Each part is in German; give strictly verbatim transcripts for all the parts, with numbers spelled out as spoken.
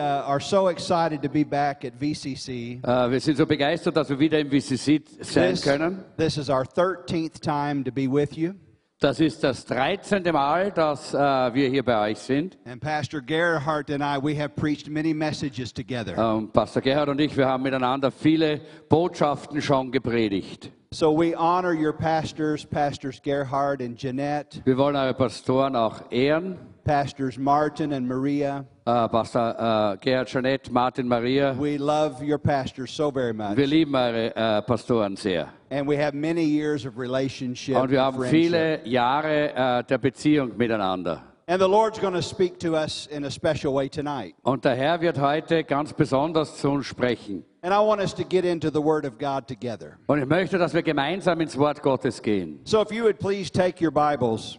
uh, are so excited to be back at V C C. Äh, wir sind so begeistert, dass wir wieder im V C C sein This, können. this is our thirteenth time to be with you. Das ist das dreizehnte Mal, dass äh, wir hier bei euch sind. And Pastor Gerhardt and I, we have preached many messages together. Und Pastor Gerhard und ich, wir haben miteinander viele Botschaften schon gepredigt. So we honor your pastors, Pastors Gerhardt and Jeanette, Wir wollen eure Pastoren auch ehren. Pastors Martin and Maria. Äh, Pastor äh, Gerhard, Jeanette, Martin, Maria. We love your pastors so very much. Wir lieben eure äh, Pastoren sehr. And we have many years of relationship Und wir and haben friendship. viele Jahre äh, der Beziehung miteinander. And the Lord's going to speak to us in a special way tonight. Und der Herr wird heute ganz besonders zu uns sprechen. And I want us to get into the Word of God together. Und ich möchte, dass wir gemeinsam ins Wort Gottes gehen. So if you would please take your Bibles,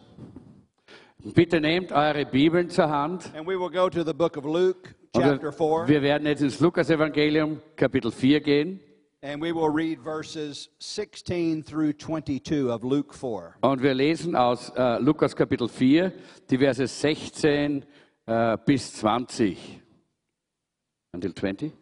Bitte nehmt eure Bibeln zur Hand. and we will go to the book of Luke, Und chapter four, wir, wir werden jetzt ins Lukas-Evangelium, Kapitel vier gehen. and we will read verses sixteen through twenty-two of Luke four. Und wir lesen aus äh, Lukas Kapitel vier, die Verse sechzehn äh, bis zwanzig. Until twenty?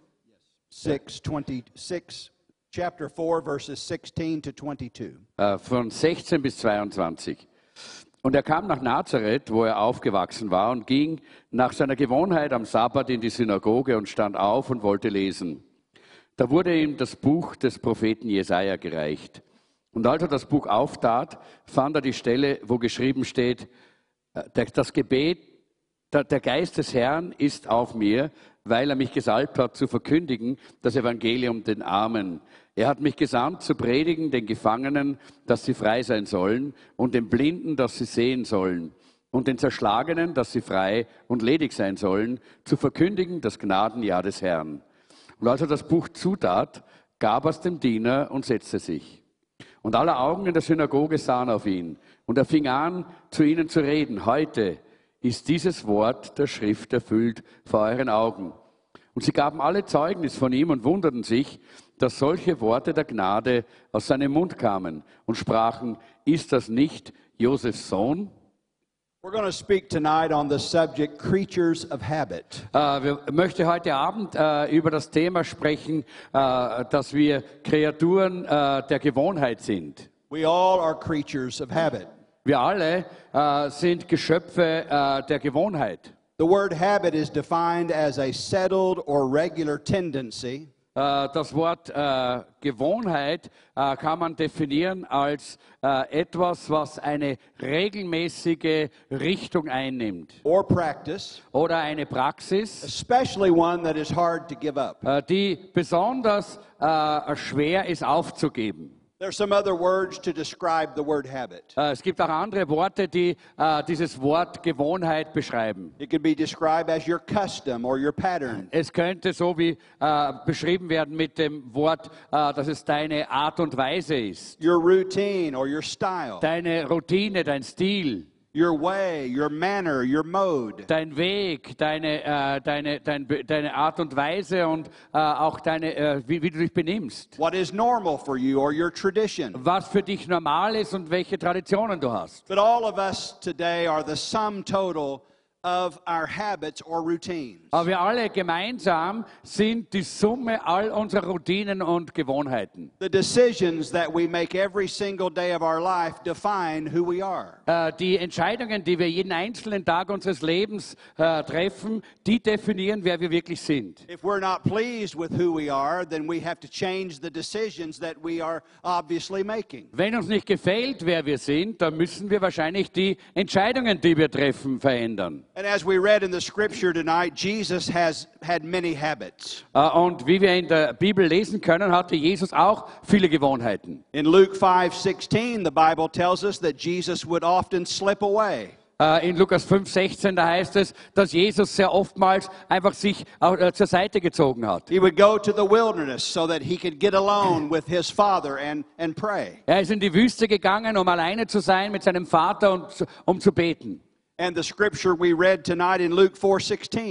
six, twenty-six, chapter four, verses sixteen to twenty-two. Äh, von sechzehn bis zweiundzwanzig. Und er kam nach Nazareth, wo er aufgewachsen war, und ging nach seiner Gewohnheit am Sabbat in die Synagoge und stand auf und wollte lesen. Da wurde ihm das Buch des Propheten Jesaja gereicht. Und als er das Buch auftat, fand er die Stelle, wo geschrieben steht, äh, das Gebet, der, der Geist des Herrn ist auf mir, weil er mich gesalbt hat, zu verkündigen, das Evangelium den Armen. Er hat mich gesandt, zu predigen den Gefangenen, dass sie frei sein sollen, und den Blinden, dass sie sehen sollen, und den Zerschlagenen, dass sie frei und ledig sein sollen, zu verkündigen das Gnadenjahr des Herrn. Und als er das Buch zutat, gab er es dem Diener und setzte sich. Und alle Augen in der Synagoge sahen auf ihn. Und er fing an, zu ihnen zu reden. Heute ist dieses Wort der Schrift erfüllt vor euren Augen. Und sie gaben alle Zeugnis von ihm und wunderten sich, dass solche Worte der Gnade aus seinem Mund kamen und sprachen, ist das nicht Josefs Sohn? We're going to speak tonight on the subject creatures of habit. Äh, wir möchten heute Abend äh, über das Thema sprechen, äh, dass wir Kreaturen äh, der Gewohnheit sind. We all are creatures of habit. Wir alle äh, sind Geschöpfe äh, der Gewohnheit. The word habit is defined as a settled or regular tendency Äh, das Wort äh, Gewohnheit äh, kann man definieren als äh, etwas, was eine regelmäßige Richtung einnimmt or practice, oder eine Praxis, especially one that is hard to give up. äh, die besonders äh, schwer ist aufzugeben. There's some other words to describe the word habit. Äh, es gibt auch andere Worte, die äh, dieses Wort Gewohnheit beschreiben. It could be described as your custom or your pattern. Es könnte so wie äh, beschrieben werden mit dem Wort, äh, dass es deine Art und Weise ist. Your routine or your style, Deine Routine, dein Stil, your way, your manner, your mode. dein Weg, deine, äh, deine, dein, deine Art und Weise und äh, auch deine, äh, wie, wie du dich benimmst. What is normal for you or your tradition. Was für dich normal ist und welche Traditionen du hast. But all of us today are the sum total of our habits or routines. Aber wir alle gemeinsam sind die Summe all unserer Routinen und Gewohnheiten. The decisions that we make every single day of our life define who we are. Äh, die Entscheidungen, die wir jeden einzelnen Tag unseres Lebens äh, treffen, die definieren, wer wir wirklich sind. If we're not pleased with who we are, then we have to change the decisions that we are obviously making. Wenn uns nicht gefällt, wer wir sind, dann müssen wir wahrscheinlich die Entscheidungen, die wir treffen, verändern. And as we read in the scripture tonight, Jesus has had many habits. Äh, Und wie wir in der Bibel lesen können, hatte Jesus auch viele Gewohnheiten. In Luke five sixteen, the Bible tells us that Jesus would often slip away. Äh, In Lukas fünf sechzehn, da heißt es, dass Jesus sehr oftmals einfach sich äh, zur Seite gezogen hat. He would go to the wilderness so that he could get alone with his Father and, and pray. Er ist in die Wüste gegangen, um alleine zu sein mit seinem Vater und zu- um zu beten. And the scripture we read tonight in Luke four sixteen.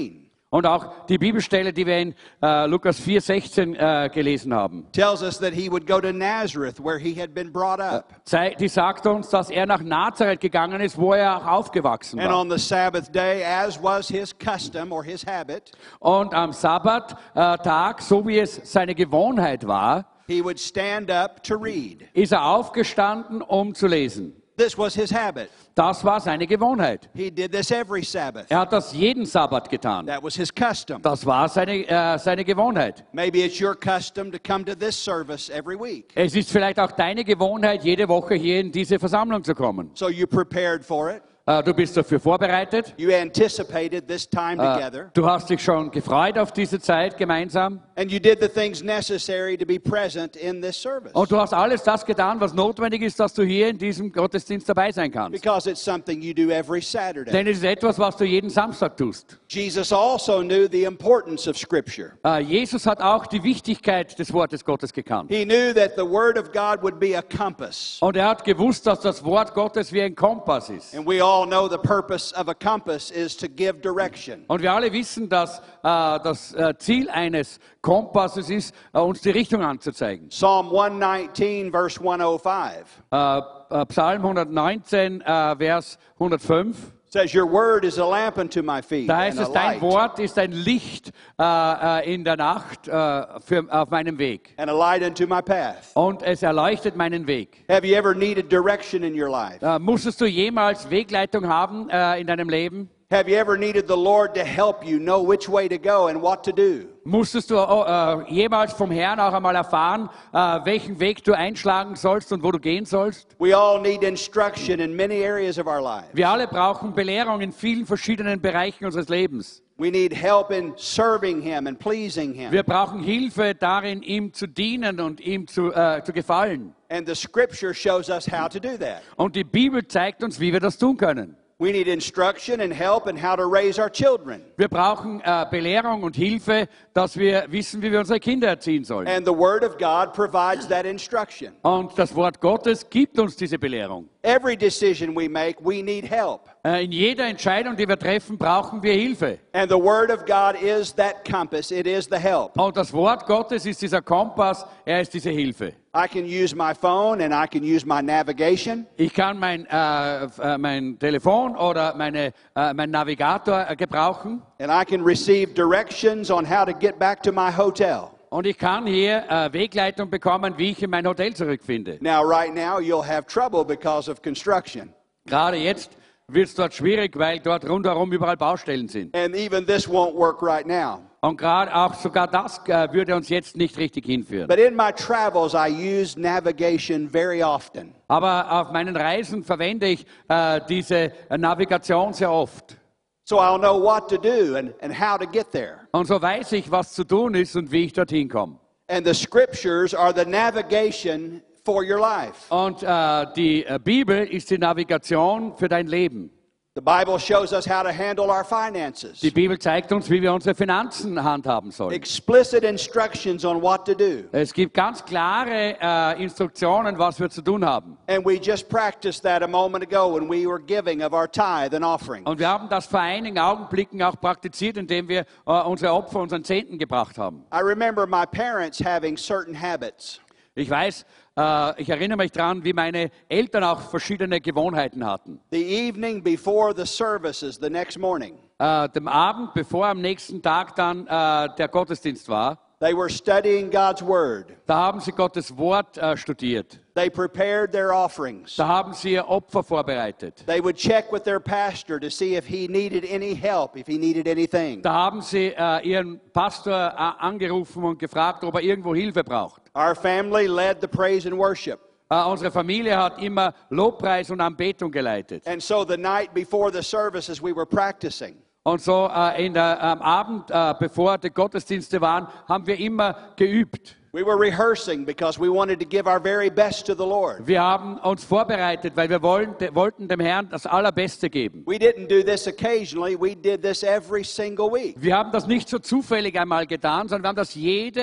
Und auch die Bibelstelle, die wir in äh, Lukas vier sechzehn äh, gelesen haben, tells us that he would go to Nazareth, where he had been brought up. zei- die sagt uns, dass er nach Nazareth gegangen ist, wo er auch aufgewachsen And war. on the Sabbath day, as was his custom or his habit, Und am Sabbattag, so wie es seine Gewohnheit war, he would stand up to read. ist er aufgestanden, um zu lesen. This was his habit. Das war seine Gewohnheit. He did this every Sabbath. Er hat das jeden Sabbat getan. That was his custom. Das war seine, äh, seine Gewohnheit. Maybe it's your custom to come to this service every week. Es ist vielleicht auch deine Gewohnheit, jede Woche hier in diese Versammlung zu kommen. So you prepared for it. Äh, Du bist dafür vorbereitet. You anticipated this time Äh, together. Du hast dich schon gefreut auf diese Zeit gemeinsam. And you did the things necessary to be present in this service. Und du hast alles das getan, was notwendig ist, dass du hier in diesem Gottesdienst dabei sein kannst. Because it's something you do every Saturday. Denn es ist etwas, was du jeden Samstag tust. Jesus also knew the importance of Scripture. Äh, Jesus hat auch die Wichtigkeit des Wortes Gottes gekannt. He knew that the Word of God would be a compass. Und er hat gewusst, dass das Wort Gottes wie ein Kompass ist. And we all know the purpose of a compass is to give direction. Und wir alle wissen, dass äh, das äh, Ziel eines Kompasses ist, äh, uns die Richtung anzuzeigen. Psalm one nineteen, verse one oh five Äh, äh, Psalm hundertneunzehn, äh, Vers hundertfünf. says, Your word is a lamp unto my feet Da and heißt a es, dein light, Wort ist ein Licht äh, äh, in der Nacht äh, für, auf meinem Weg. and a light unto my path. Und es erleuchtet meinen Weg. Have you ever needed direction in your life? Äh, musstest du jemals Wegleitung haben äh, in deinem Leben? Have you ever needed the Lord to help you know which way to go and what to do? Musstest du äh, jemals vom Herrn auch einmal erfahren, äh, welchen Weg du einschlagen sollst und wo du gehen sollst? We all need instruction in many areas of our lives. Wir alle brauchen Belehrung in vielen verschiedenen Bereichen unseres Lebens. We need help in serving Him and pleasing Him. Wir brauchen Hilfe darin, ihm zu dienen und ihm zu, äh, zu gefallen. And the Scripture shows us how to do that. Und die Bibel zeigt uns, wie wir das tun können. We need instruction and help in how to raise our children. Wir brauchen äh, Belehrung und Hilfe, dass wir wissen, wie wir unsere Kinder erziehen sollen. And the Word of God provides that instruction. Und das Wort Gottes gibt uns diese Belehrung. Every decision we make, we need help. Äh, in jeder Entscheidung, die wir treffen, brauchen wir Hilfe. And the Word of God is that compass, it is the help. Und das Wort Gottes ist dieser Kompass, er ist diese Hilfe. I can use my phone and I can use my navigation. Ich kann mein, äh, äh, mein Telefon oder meine, äh, meinen Navigator äh, gebrauchen. And I can receive directions on how to get back to my hotel. Und ich kann hier äh, Wegleitung bekommen, wie ich in mein Hotel zurückfinde. Now, right now, you'll have trouble because of construction. Gerade jetzt wird es dort schwierig, weil dort rundherum überall Baustellen sind. And even this won't work right now. Und gerade auch sogar das äh, würde uns jetzt nicht richtig hinführen. But in my travels, I use navigation very often. Aber auf meinen Reisen verwende ich äh, diese äh, Navigation sehr oft. So I'll know what to do and, and how to get there. Und so weiß ich, was zu tun ist und wie ich dorthin komme. And the scriptures are the navigation for your life. Und äh, die äh, Bibel ist die Navigation für dein Leben. The Bible shows us how to handle our finances. Die Bibel zeigt uns, wie wir unsere Finanzen handhaben sollen. Explicit instructions on what to do. Es gibt ganz klare äh, Instruktionen, was wir zu tun haben. And we just practiced that a moment ago when we were giving of our tithe and offering. Und wir haben das vor einigen Augenblicken auch praktiziert, indem wir äh, unsere Opfer, unseren Zehnten gebracht haben. I remember my parents having certain habits. Ich weiß, äh, ich erinnere mich daran, wie meine Eltern auch verschiedene Gewohnheiten hatten. The evening before the services the next morning, Äh, dem Abend, bevor am nächsten Tag dann äh, der Gottesdienst war, they were studying God's Word. da haben sie Gottes Wort äh, studiert. They prepared their offerings. Da haben sie ihr Opfer vorbereitet. They would check with their pastor to see if he needed any help, if he needed anything. Da haben sie äh, ihren Pastor äh, angerufen und gefragt, ob er irgendwo Hilfe braucht. Our family led the praise and worship. Äh, unsere Familie hat immer Lobpreis und Anbetung geleitet. And so the night before the services, we were practicing. Und so äh, in der, am Abend, äh, bevor die Gottesdienste waren, haben wir immer geübt. We were rehearsing because we wanted to give our very best to the Lord. Wir haben uns vorbereitet, weil wir wollen, de, wollten dem Herrn das Allerbeste geben. We didn't do this occasionally, we did this every single week. Wir haben das nicht so zufällig einmal getan, sondern wir haben das jede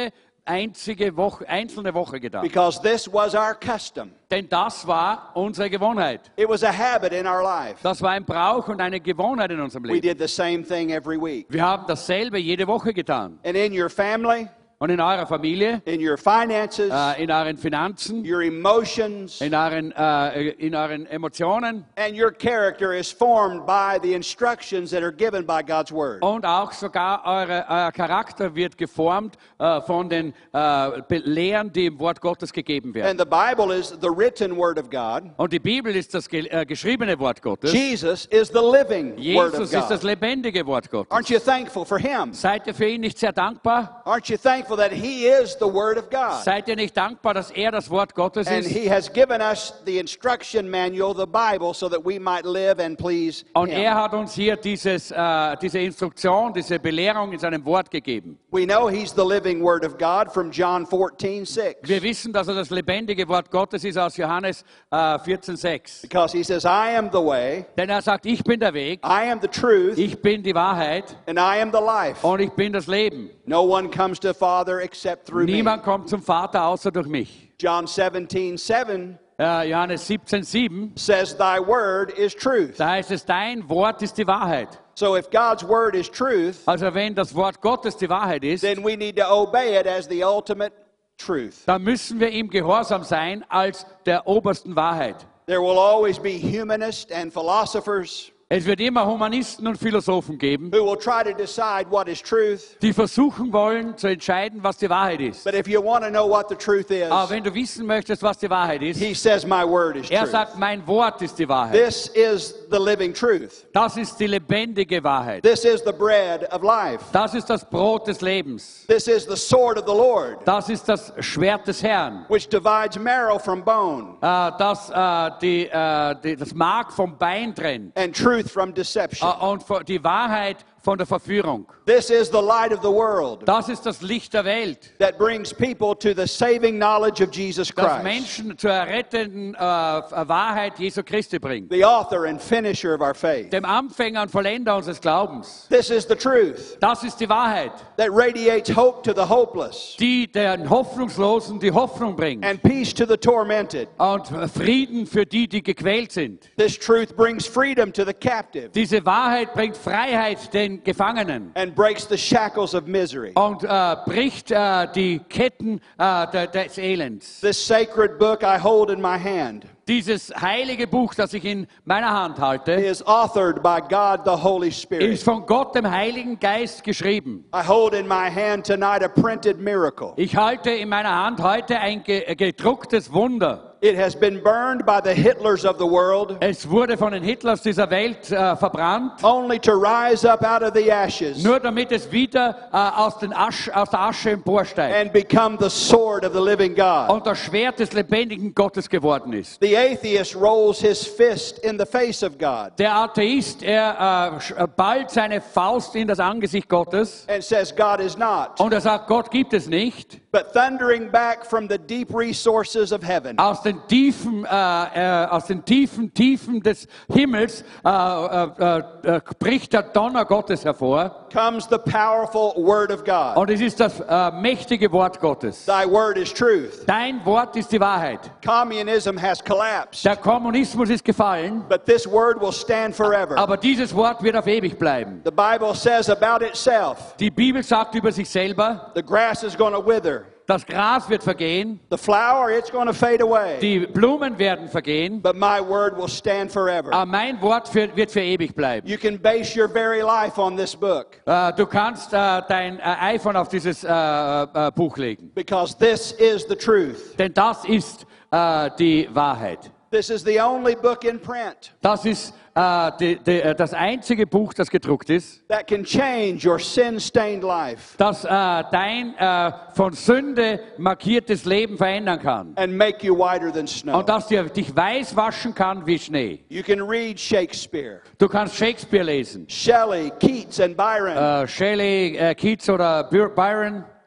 einzige Woche, einzelne Woche getan. because this was our custom. Denn das war unsere Gewohnheit. It was a habit in our life. Das war ein Brauch und eine Gewohnheit in unserem We Leben. did the same thing every week. Wir haben dasselbe jede Woche getan. And in your family, Und in eurer Familie, in your finances, äh, in euren Finanzen, your emotions, in euren, äh, in euren Emotionen and your character is formed by the instructions that are given by God's Word. und auch sogar eure, euer Charakter wird geformt äh, von den äh, Be- Lehren, die im Wort Gottes gegeben werden. And the Bible is the written Word of God. Und die Bibel ist das ge äh, geschriebene Wort Gottes. Jesus is the living Word of Jesus ist das God. lebendige Wort Gottes. Aren't you thankful for Him? Seid ihr für ihn nicht sehr dankbar? Aren't you thankful that He is the Word of God? Seid ihr nicht dankbar, dass er das Wort Gottes And ist? He has given us the instruction manual, the Bible, so that we might live and please Und Him. er hat uns hier dieses, äh, diese Instruktion, diese Belehrung in seinem Wort gegeben. We know He's the living Word of God from John fourteen six. Wir wissen, dass er das lebendige Wort Gottes ist aus Johannes äh, vierzehn sechs. Because He says, I am the way, Denn er sagt, ich bin der Weg, I am the truth, ich bin die Wahrheit and I am the life. und ich bin das Leben. No one comes to Father except through me. Niemand kommt zum Vater außer durch mich. John seventeen seven Äh, Johannes siebzehn sieben, says, Thy word is truth. da heißt es, dein Wort ist die Wahrheit. So if God's word is truth, Also wenn das Wort Gottes die Wahrheit ist, then we need to obey it as the ultimate truth. dann müssen wir ihm gehorsam sein als der obersten Wahrheit. There will always be humanists and philosophers Es wird immer Humanisten und Philosophen geben, who will try to decide what is truth. die versuchen wollen zu entscheiden, was die Wahrheit ist. But if you want to know what the truth is, Aber wenn du wissen möchtest, was die Wahrheit ist, he says, My word is er truth. sagt, mein Wort ist die Wahrheit. This is the living truth. Das ist die lebendige Wahrheit. This is the bread of life. Das ist das Brot des Lebens. This is the sword of the Lord, Das ist das Schwert des Herrn. which divides marrow from bone Äh, das äh, die, äh, die, das Mark vom Bein trennt. and truth from deception. Äh, und vo- die Wahrheit von der Verführung. This is the light of the world Das ist das Licht der Welt, that brings people to the saving knowledge of Jesus das Christ, Menschen zur errettenden äh, Wahrheit Jesu Christi bringt. the author and finisher of our faith. Dem Anfänger und Vollender unseres Glaubens. This is the truth Das ist die Wahrheit, that radiates hope to the hopeless die den Hoffnungslosen die Hoffnung bringt and peace to the tormented. und Frieden für die, die gequält sind. This truth brings freedom to the captive Diese Wahrheit bringt Freiheit den Gefangenen and breaks the shackles of misery. und äh, bricht äh, die Ketten äh, de, des Elends. This sacred book I hold in my hand Dieses heilige Buch, das ich in meiner Hand halte, is authored by God the Holy ist Spirit. von Gott, dem Heiligen Geist, geschrieben. I hold in my hand tonight a printed miracle. Ich halte in meiner Hand heute ein ge gedrucktes Wunder. It has been burned by the Hitlers of the world, Es wurde von den Hitlers dieser Welt äh, verbrannt, only to rise up out of the ashes nur damit es wieder äh, aus, den Asch, aus der Asche emporsteigt and become the sword of the living God. und das Schwert des lebendigen Gottes geworden ist. The atheist rolls his fist in the face of God Der Atheist, er äh, sch- äh, ballt seine Faust in das Angesicht Gottes and says God is not, und er sagt, Gott gibt es nicht. but thundering back from the deep resources of heaven Aus den Tiefen, äh, äh, aus den tiefen Tiefen des Himmels äh, äh, äh, bricht der Donner Gottes hervor. comes the powerful word of God. Und es ist das äh, mächtige Wort Gottes. Thy word is truth. Dein Wort ist die Wahrheit. Communism has collapsed, Der Kommunismus ist gefallen, but this word will stand forever. aber dieses Wort wird auf ewig bleiben. The Bible says about itself, Die Bibel sagt über sich selber, the grass is going to wither. das Gras wird vergehen, The flower, it's going to fade away. die Blumen werden vergehen, But my word will stand forever. aber mein Wort für, wird für ewig bleiben. You can base your very life on this book Äh, du kannst äh, dein äh, iPhone auf dieses äh, äh, Buch legen, because this is the truth. denn das ist äh, die Wahrheit. This is the only book in print Das ist äh, die, die, äh, das einzige Buch, das gedruckt ist, that can change your sin-stained life das äh, dein äh, von Sünde markiertes Leben verändern kann and make you whiter than snow. und das dir, dich weiß waschen kann wie Schnee. You can read Shakespeare, Du kannst Shakespeare lesen, Shelley, Keats, and Byron, äh, Shelley, äh, Keats oder By- Byron,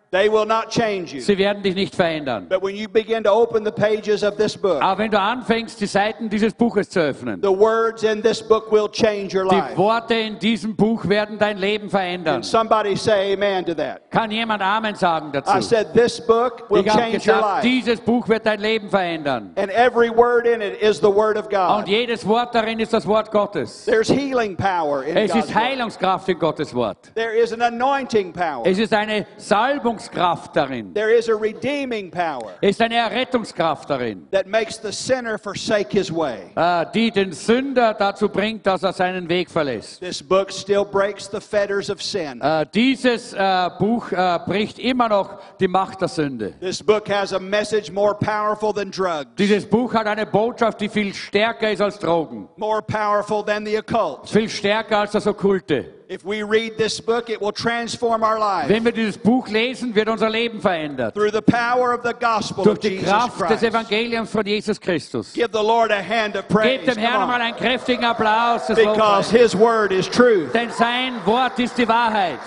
They will not change you. Sie werden dich nicht verändern. But when you begin to open the pages of this book, Aber wenn du anfängst, die Seiten dieses Buches zu öffnen, the words in this book will change your die life. Worte in diesem Buch werden dein Leben verändern. Can somebody say amen to that? Kann jemand Amen sagen I dazu? said this book will Ich habe change your gesagt, life. dieses Buch wird dein Leben verändern. And every word in it is the word of Und God. jedes Wort darin ist das Wort Gottes. There's healing power in Es God's ist word. Heilungskraft in Gottes Wort. There is an anointing power. Es ist eine Salbungskraft darin. There is a redeeming power Es ist eine Errettungskraft darin, that makes the sinner forsake his way. äh, die den Sünder dazu bringt, dass er seinen Weg verlässt. This book still breaks the fetters of sin. Äh, dieses äh, Buch äh, bricht immer noch die Macht der Sünde. This book has a message more powerful than drugs, Dieses Buch hat eine Botschaft, die viel stärker ist als Drogen, more powerful than the occult. viel stärker als das Okkulte. If we read this book, it will transform our life Wenn wir dieses Buch lesen, wird unser Leben verändert. through the power of the gospel Durch of die Jesus Kraft des Christ. Evangeliums von Jesus Christus. Give the Lord a hand of praise. Gebt dem Come Herrn on. einmal einen kräftigen Applaus des Because Lobpreises. His word is truth. Denn sein Wort ist die Wahrheit.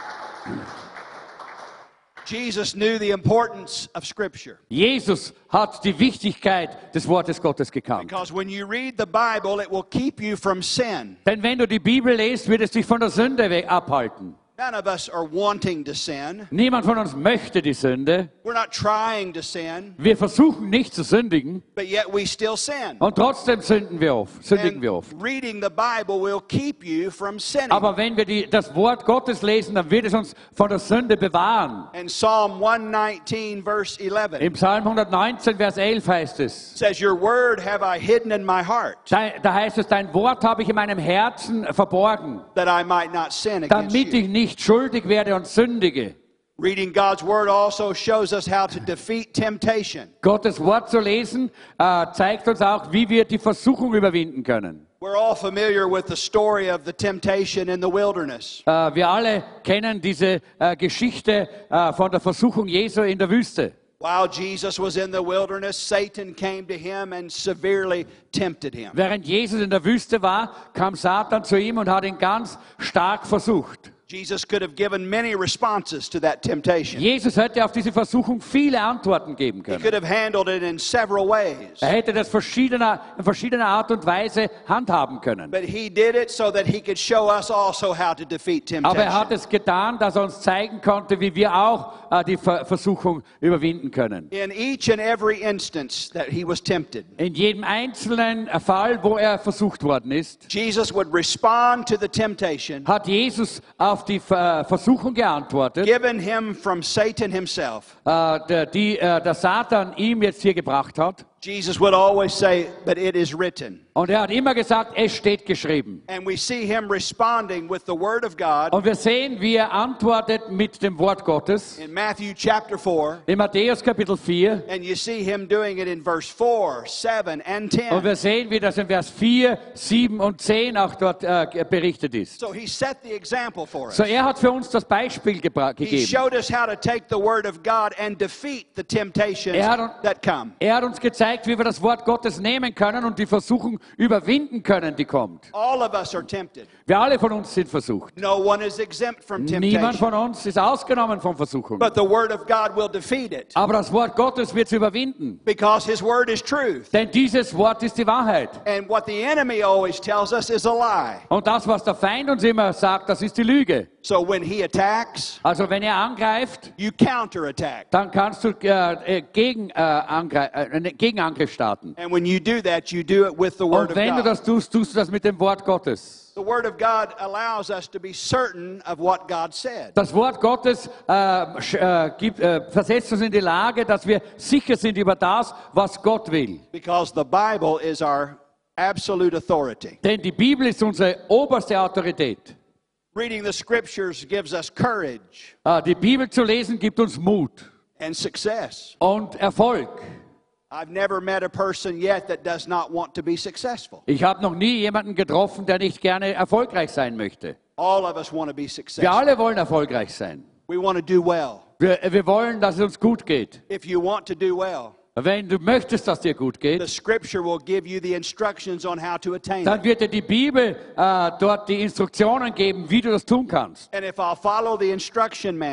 Jesus knew the importance of Scripture. Jesus hat die Wichtigkeit des Wortes Gottes gekannt. Because when you read the Bible, it will keep you from sin. Denn wenn du die Bibel liest, wird es dich von der Sünde weg abhalten. None of us are wanting to sin. Niemand von uns möchte die Sünde. We're not trying to sin, Wir versuchen nicht zu sündigen but yet we still sin. und trotzdem sünden wir oft, sündigen And wir oft. reading the Bible will keep you from sinning. Aber wenn wir die, das Wort Gottes lesen, dann wird es uns von der Sünde bewahren. And Psalm one nineteen, verse eleven Im Psalm hundertneunzehn, Vers elf heißt es, says, Your word have I hidden in my heart, da, da heißt es, dein Wort habe ich in meinem Herzen verborgen, that I might not sin against damit you. ich nicht schuldig werde und sündige. Reading God's word also shows us how to defeat temptation. Gottes Wort zu lesen, äh, zeigt uns auch, wie wir die Versuchung überwinden können. We're all familiar with the story of the temptation in the wilderness. Äh, wir alle kennen diese äh, Geschichte äh, von der Versuchung Jesu in der Wüste. While Jesus was in the wilderness, Satan came to him and severely tempted him. Während Jesus in der Wüste war, kam Satan zu ihm und hat ihn ganz stark versucht. Jesus could have given many responses to that temptation. Jesus hätte auf diese Versuchung viele Antworten geben He können. could have handled it in several ways. Er hätte das verschiedener, in verschiedener Art und Weise handhaben können. But he did it so that he could show us also how to defeat Aber er hat temptation. es getan, dass er uns zeigen konnte, wie wir auch äh, die Ver Versuchung überwinden können. In each and every instance that he was tempted, In jedem einzelnen Fall, wo er versucht worden ist, Jesus would respond to the temptation hat Jesus auf die Ver Versuchung geantwortet, given him from Satan himself. äh, der, die äh, der Satan ihm jetzt hier gebracht hat. Jesus would always say, but it is written. Und er hat immer gesagt, es steht geschrieben. And we see him responding with the word of God Und wir sehen, wie er antwortet mit dem Wort Gottes. in Matthew chapter four. In Matthäus Kapitel vier. And you see him doing it in verse four, seven, and Und ten. wir sehen, wie das in Vers vier, sieben und zehn auch dort äh, berichtet ist. So he set the example for us. So er hat für uns das Beispiel gebra- He gegeben. showed us how to take the word of God and defeat the temptations Er hat- that come. Er hat uns gezeigt, wie wir das Wort Gottes nehmen können und die Versuchung überwinden können, die kommt. All of us are tempted. Wir alle von uns sind versucht. No one is exempt from Niemand temptation. von uns ist ausgenommen von Versuchung. But the word of God will defeat it Aber das Wort Gottes wird es überwinden. because his word is truth. Denn dieses Wort ist die Wahrheit. And what the enemy always tells us is a lie. Und das, was der Feind uns immer sagt, das ist die Lüge. So when he attacks, Also wenn er angreift, you counterattack. dann kannst du äh, äh, gegen, äh, Angre äh, einen Gegenangriff starten. And when you do that, you do it with the word Und of wenn du God. das tust, tust du das mit dem Wort Gottes. The word of God allows us to be certain of what God said. Das Wort Gottes äh, sch- äh, gibt, äh, versetzt uns in die Lage, dass wir sicher sind über das, was Gott will. Because the Bible is our absolute authority. Denn die Bibel ist unsere oberste Autorität. Reading the scriptures gives us courage Äh, die Bibel zu lesen gibt uns Mut and success. und Erfolg. I've never met a person yet that does not want to be successful. Ich habe noch nie jemanden getroffen, der nicht gerne erfolgreich sein möchte. All of us want to be Wir successful. alle wollen erfolgreich sein. We want to do well. Wir, wir wollen, dass es uns gut geht. If you want to do well, Wenn du möchtest, dass dir gut the geht, scripture will give you the instructions on how to attain dann it. wird dir die Bibel äh, dort die Instruktionen geben, wie du das tun kannst. And if I'll follow the instruction manual,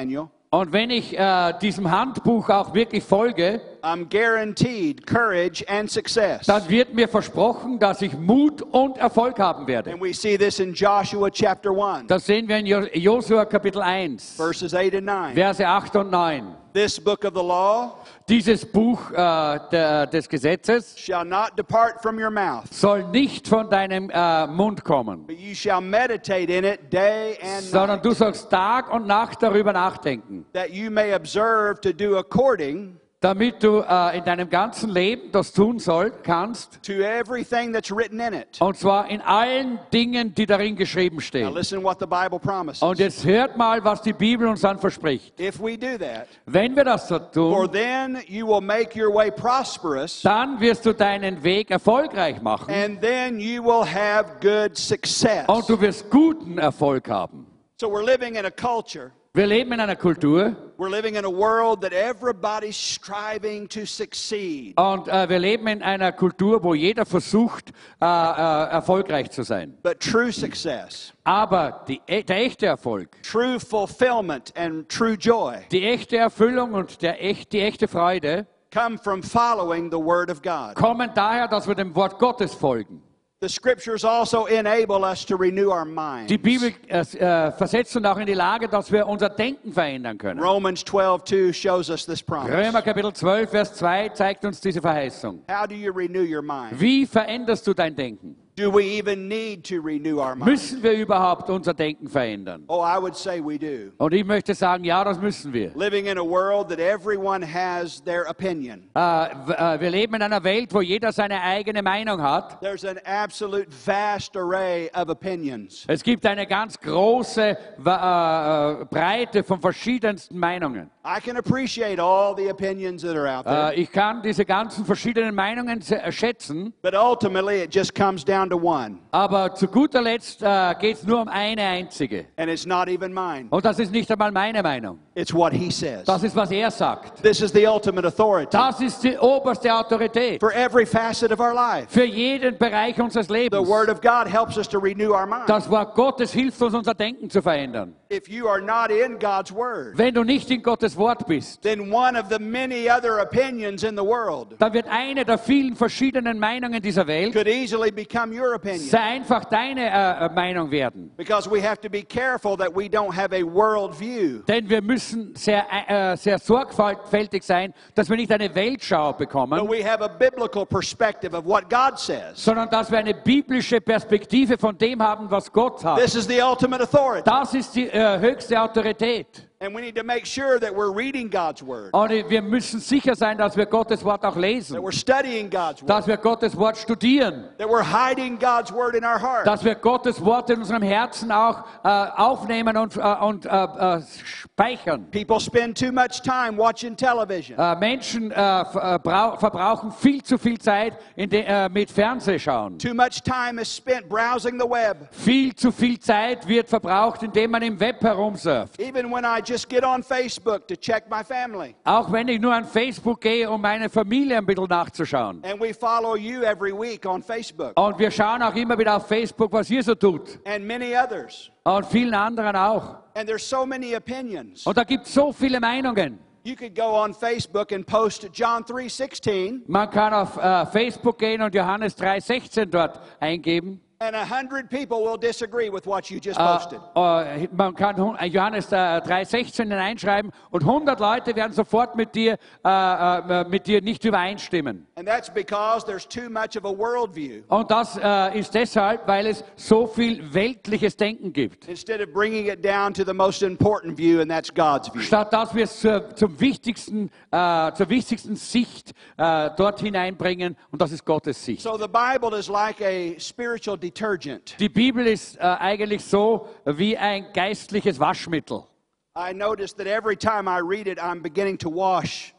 Und wenn ich äh, diesem Handbuch auch wirklich folge, I'm guaranteed courage and success. dann wird mir versprochen, dass ich Mut und Erfolg haben werde. And we see this in Joshua chapter one, Das sehen wir in Jo- Josua Kapitel eins, verses eight and nine. Verse acht und neun. This book of the law Dieses Buch äh, der, des Gesetzes shall not depart from your mouth, soll nicht von deinem äh, Mund kommen, but you shall meditate in it day and sondern night, du sollst Tag und Nacht darüber nachdenken, that you may observe to do according damit du äh, in deinem ganzen Leben das tun soll, kannst, to everything that's written in it. und zwar in allen Dingen, die darin geschrieben Now stehen. listen what the Bible promises. Und jetzt hört mal, was die Bibel uns dann verspricht. If we do that, Wenn wir das so for tun, then you will make your way prosperous, dann wirst du deinen Weg erfolgreich machen and then you will have good success. und du wirst guten Erfolg haben. So we're living in a culture, Wir leben in einer Kultur we're living in a world that everybody's striving to succeed. und äh, wir leben in einer Kultur, wo jeder versucht, äh, äh, erfolgreich zu sein. But true success, Aber die, e- der echte Erfolg, true fulfillment, and true joy die echte Erfüllung und der echt, die echte Freude come from following the Word of God. kommen daher, dass wir dem Wort Gottes folgen. The Scriptures also enable us to renew our minds. Die Bibel äh, äh, versetzt uns auch in die Lage, dass wir unser Denken verändern können. Romans twelve two shows us this promise. Römer Kapitel zwölf, Vers zwei zeigt uns diese Verheißung. How do you renew your mind? Wie veränderst du dein Denken? Do we even need to renew our mind? Müssen wir überhaupt unser Denken verändern? Oh, I would say we do. Und ich möchte sagen, ja, das müssen wir. Living in a world that everyone has their opinion. Äh, w- äh, wir leben in einer Welt, wo jeder seine eigene Meinung hat. There's an absolute vast array of opinions. Es gibt eine ganz große wa- äh, äh, Breite von verschiedensten Meinungen. I can appreciate all the opinions that are out there, Äh, ich kann diese ganzen verschiedenen Meinungen se- äh, schätzen, but ultimately it just comes down to one, aber zu guter Letzt äh, geht es nur um eine einzige. and it's not even mine. Und das ist nicht einmal meine Meinung. It's what he says. Das ist, was er sagt. This is the ultimate authority Das ist die oberste Autorität for every facet of our life. für jeden Bereich unseres The Lebens. Word of God helps us to renew our mind. Das Wort Gottes hilft uns, unser Denken zu verändern. If you are not in God's Word, Wenn du nicht in Gottes Wort bist, then one of the many other opinions in the world dann wird eine der vielen verschiedenen Meinungen dieser Welt could easily become your opinion. sehr einfach deine äh, äh, Meinung werden. Because we have to be careful that we don't have a world view. Denn wir müssen sehr, äh, sehr sorgfältig sein, dass wir nicht eine Weltschau But bekommen, we have a biblical perspective of what God says. sondern dass wir eine biblische Perspektive von dem haben, was Gott hat. This is the ultimate authority. Das ist die äh, höchste Autorität. And we need to make sure that we're reading God's Word, Und wir müssen sicher sein, dass wir Gottes Wort auch that lesen, we're studying God's Word, dass wir Gottes Wort studieren, that we're hiding God's Word in our heart. dass wir Gottes Wort in unserem Herzen auch äh, aufnehmen und, äh, und äh, äh, speichern. People spend too much time watching television. Äh, Menschen äh, ver- äh, brau- verbrauchen viel zu viel Zeit in de, äh, mit Fernsehschauen. Too much time is spent browsing the web. Viel zu viel Zeit wird verbraucht, indem man im Web herumsurft. Even when I just get on Facebook to check my family. Auch wenn ich nur an Facebook gehe, um meine Familie ein bisschen nachzuschauen. And we follow you every week on Facebook Und wir schauen auch immer wieder auf Facebook, was ihr so tut. and many others. Und vielen anderen auch. And there's so many opinions. Und da gibt es so viele Meinungen. You could go on Facebook and post John three sixteen, Man kann auf äh, Facebook gehen und Johannes drei sechzehn dort eingeben. and a hundred people will disagree with what you just Äh, posted. äh, man kann hun- äh, Johannes äh, drei sechzehn hineinschreiben und hundert Leute werden sofort mit dir, äh, äh, mit dir nicht übereinstimmen. And that's because there's too much of a worldview. Und das äh, ist deshalb, weil es so viel weltliches Denken gibt. Instead of bringing it down to the most important view, and that's God's view. Statt dass wir es zur, zum wichtigsten, äh, zur wichtigsten Sicht äh, dort hineinbringen, und das ist Gottes Sicht. So the Bible is like a spiritual detergent. Die Bibel ist äh, eigentlich so wie ein geistliches Waschmittel. I notice that every time I read it, I'm beginning to wash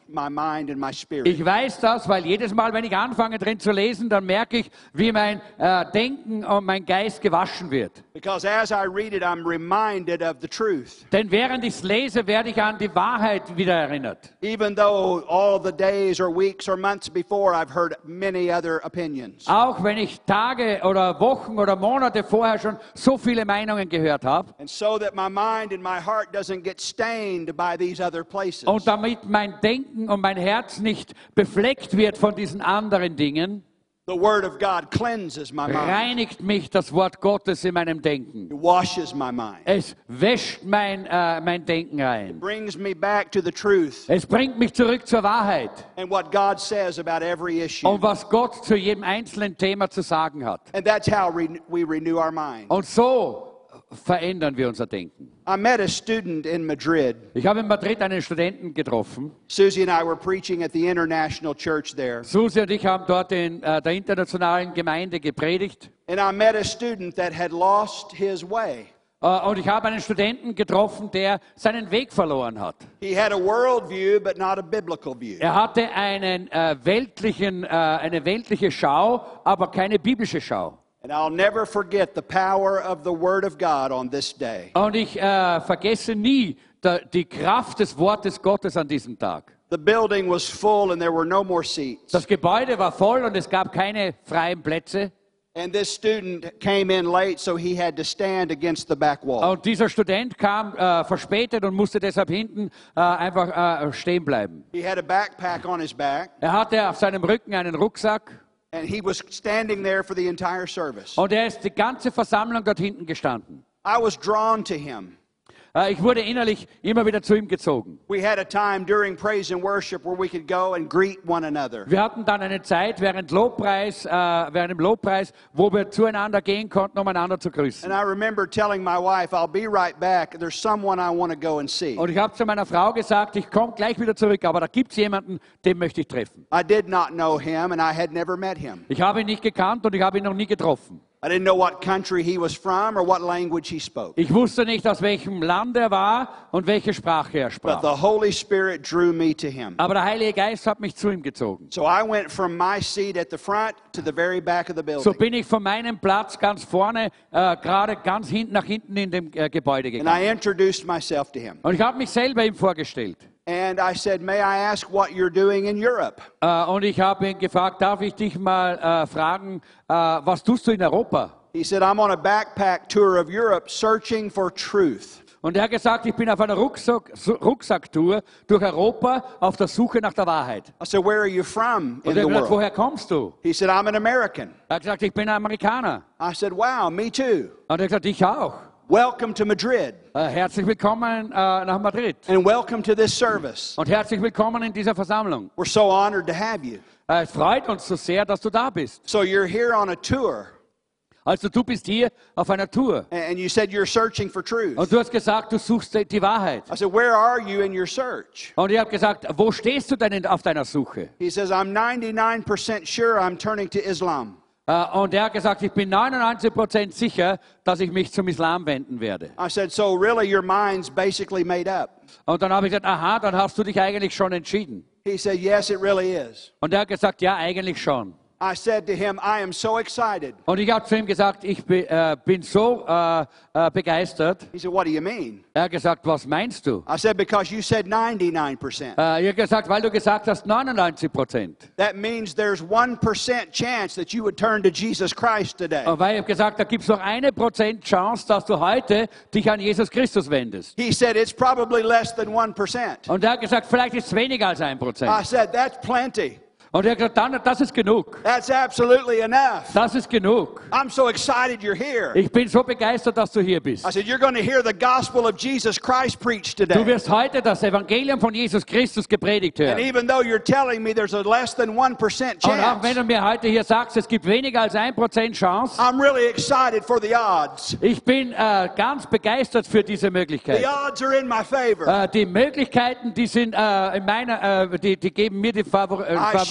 my mind and my spirit. Ich weiß das, weil jedes Mal, wenn ich anfange drin zu lesen, dann merke ich, wie mein äh, Denken und mein Geist gewaschen wird. Because as I read it, I'm reminded of the truth. Denn während ich es lese, werde ich an die Wahrheit wieder erinnert. Even though all the days or weeks or months before I've heard many other opinions. Auch wenn ich Tage oder Wochen oder Monate vorher schon so viele Meinungen gehört habe. And so that my mind and my heart doesn't get stained by these other places. Und damit mein Denken und mein Herz nicht befleckt wird von diesen anderen Dingen, The Word of God cleanses my mind. reinigt mich das Wort Gottes in meinem Denken. It washes my mind. Es wäscht mein, äh, mein Denken rein. Brings me back to the truth Es bringt mich zurück zur Wahrheit and what God says about every issue. und was Gott zu jedem einzelnen Thema zu sagen hat. And that's how re- we renew our mind. Und so verändern wir unser Denken. I met a student in Madrid. Ich habe in Madrid einen Studenten getroffen. Susie and I were preaching at the International Church there. Susi und ich haben dort in äh, der internationalen Gemeinde gepredigt. And I met a student that had lost his way. Äh, und ich habe einen Studenten getroffen, der seinen Weg verloren hat. He had a worldview, but not a biblical view. Er hatte einen, äh, weltlichen, äh, eine weltliche Schau, aber keine biblische Schau. And I'll never forget the power of the Word of God on this day. Und ich äh, vergesse nie der, die Kraft des Wortes Gottes an diesem Tag. The building was full and there were no more seats. Das Gebäude war voll und es gab keine freien Plätze. And this student came in late, so he had to stand against the back wall. Und dieser Student kam äh, verspätet und musste deshalb hinten äh, einfach äh, stehen bleiben. He had a backpack on his back, Er hatte auf seinem Rücken einen Rucksack and he was standing there for the entire service. und er ist die ganze Versammlung dort hinten gestanden. I was drawn to him. Äh, ich wurde innerlich immer wieder zu ihm gezogen. We had a time during praise and worship where we could go and greet one another. Wir hatten dann eine Zeit während Lobpreis, äh, während dem Lobpreis, wo wir zueinander gehen konnten, um einander zu grüßen. And I remember telling my wife, I'll be right back. There's someone I want to go and see. Und ich habe zu meiner Frau gesagt, ich komme gleich wieder zurück, aber da gibt es jemanden, den möchte ich treffen. I did not know him, and I had never met him. Ich habe ihn nicht gekannt und ich habe ihn noch nie getroffen. I didn't know what country he was from or what language he spoke. Ich wusste nicht, aus welchem Land er war und welche Sprache er But sprach. the Holy Spirit drew me to him. Aber der Heilige Geist hat mich zu ihm gezogen. So I went from my seat at the front to the very back of the So building. bin ich von meinem Platz ganz vorne, äh, gerade ganz hinten nach hinten in dem äh, Gebäude And gegangen. I introduced myself to him. Und ich habe mich selber ihm vorgestellt. And I said, may I ask what you're doing in Europe? Äh, und ich habe ihn gefragt, darf ich dich mal äh, fragen, äh, was tust du in Europa? He said, I'm on a backpack tour of Europe searching for truth. Und er hat gesagt, ich bin auf einer Rucksack, Rucksacktour durch Europa auf der Suche nach der Wahrheit. I said, where are you from in Und er the hat gesagt, world? woher kommst du? He said, I'm an American. Er hat gesagt, ich bin Amerikaner. I said, wow, me too. Und er hat gesagt, ich auch. Welcome to Madrid Äh, herzlich willkommen äh, nach Madrid. and welcome to this service. Und herzlich willkommen in dieser Versammlung. We're so honored to have you. Äh, es freut uns so sehr, dass du da bist. So you're here on a tour Also du bist hier auf einer Tour. and you said you're searching for truth. Und du hast gesagt, du suchst die Wahrheit. I said, where are you in your search? Und ich habe gesagt, wo stehst du denn in- auf deiner Suche? He says, I'm ninety-nine percent sure I'm turning to Islam. Äh, und er hat gesagt, ich bin neunundneunzig Prozent sicher, dass ich mich zum Islam wenden werde. I said, so really your mind's basically made up. Und dann habe ich gesagt, aha, dann hast du dich eigentlich schon entschieden. He said, yes, it really is. Und er hat gesagt, ja, eigentlich schon. I said to him, I am so excited. Und ich habe zu ihm gesagt, ich bi- äh, bin so äh, äh, begeistert. He said, what do you mean? Er hat gesagt, was meinst du? I said, because you said ninety-nine percent. Äh, ich habe gesagt, weil du gesagt hast neunundneunzig Prozent. That means there's one percent chance that you would turn to Jesus Christ today. Und weil ich habe gesagt, da gibt es noch eine Prozent Chance, dass du heute dich an Jesus Christus wendest. He said, it's probably less than one percent. Und er hat gesagt, vielleicht ist es weniger als ein I Prozent. said, that's plenty. Und er hat gesagt, dann, das ist genug. That's absolutely enough. Das ist genug. I'm so excited you're here. Ich bin so begeistert, dass du hier bist. I said, you're going to hear the gospel of Jesus Christ preached Du today. wirst heute das Evangelium von Jesus Christus gepredigt And hören. even though you're telling me there's a less than one percent Und auch wenn chance, du mir heute hier sagst, es gibt weniger als ein Prozent Chance, I'm really excited for the odds. ich bin äh, ganz begeistert für diese The Möglichkeit. odds are in my favor. Äh, die Möglichkeiten, die sind äh, in meiner, äh, die, die geben mir die Favor äh, I Favor